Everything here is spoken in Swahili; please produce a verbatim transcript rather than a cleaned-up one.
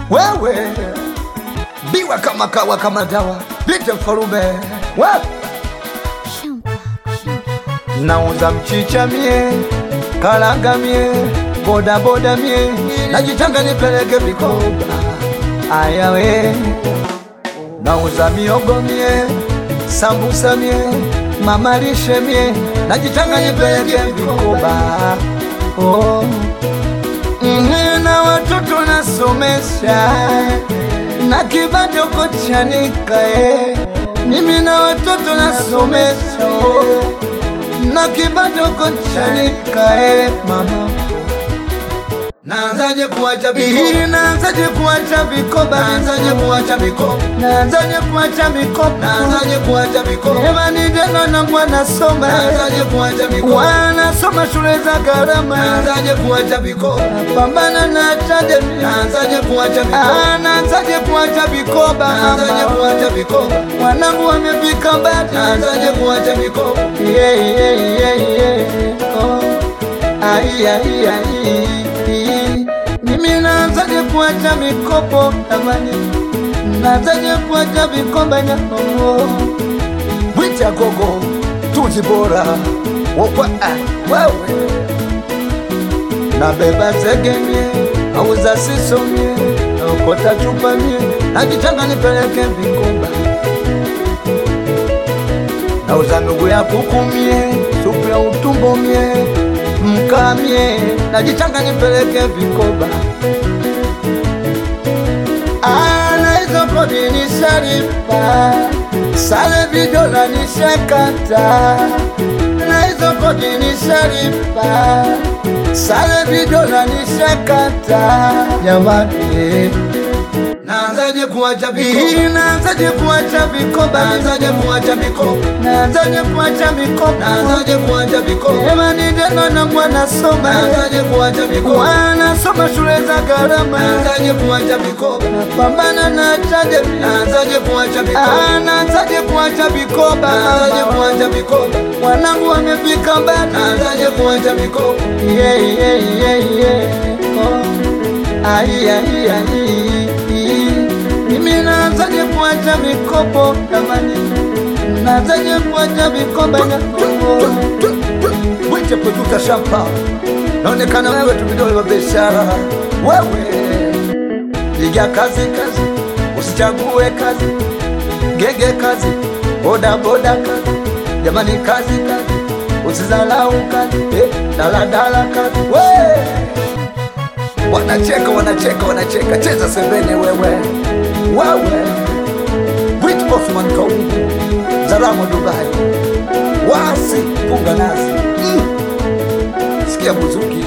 wewe biwa kama kawa kama dawa lite mfarume wewe nauza mchicha mie kalanga mie boda boda mie najitanga nipeleke vikoba ayawe nauza miogo mie sambusa mie mamalishe mie najitanga nipeleke vikoba oh. Mne na watoto nasomesha na kibado kochanika eh. Mimi na watoto nasomesha oh. Na kibado kochanika eh, mama naanzaje kuacha vikoba naanzaje kuacha vikoba naanzaje kuacha vikoba naanzaje kuacha vikoba naanzaje kuacha vikoba ema ni jana na mwana soma naanzaje kuacha vikoba wana soma shule za gharama naanzaje kuacha vikoba pambana na tade naanzaje kuacha vikoba naanzaje kuacha vikoba naanzaje kuacha vikoba wanangu wamefika mbali naanzaje kuacha vikoba yeah yeah yeah yeah oh ai ai ai mimi naanzaje kuacha mikopo amani naanzaje kuacha vikomba na oh wita gogo tuzi bora wokwa wewe na beba zegemie auza sisomie ukota chupa mie najitanga nipeleke vikomba nauza nugu ya kukumie supu ya utumbo mie mkamie najitanga nipeleke vikoba ana hizo kodi nisharipa sale vidola nishakata na hizo kodi nisharipa sale vidola nishakata jamani naanzaje kuacha vikoba naanzaje kuacha vikoba naanzaje kuacha vikoba naanzaje kuacha vikoba naanzaje kuacha vikoba ema ni jana na mwana soma naanzaje kuacha vikoba wana soma shule za gharama naanzaje kuacha vikoba pambana na tade naanzaje kuacha vikoba naanzaje kuacha vikoba naanzaje kuacha vikoba wanangu wamefika mbali naanzaje kuacha vikoba yeah yeah yeah yeah oh ai ai ai mimi naanzaje kuacha mikopo tamani naanzaje kuacha mikoba na wite producer Shampa naonekana wewe tu vidole vya biashara wewe piga kazi kazi usichague kazi gege kazi boda boda kazi jamani kazi kazi usizalau kazi eh dala dala kazi wewe wanacheka wanacheka wanacheka cheza sembene wewe wewe Brit Osman Kaungu Zalamo Dubai wasi punga nasi mm. Sikia muziki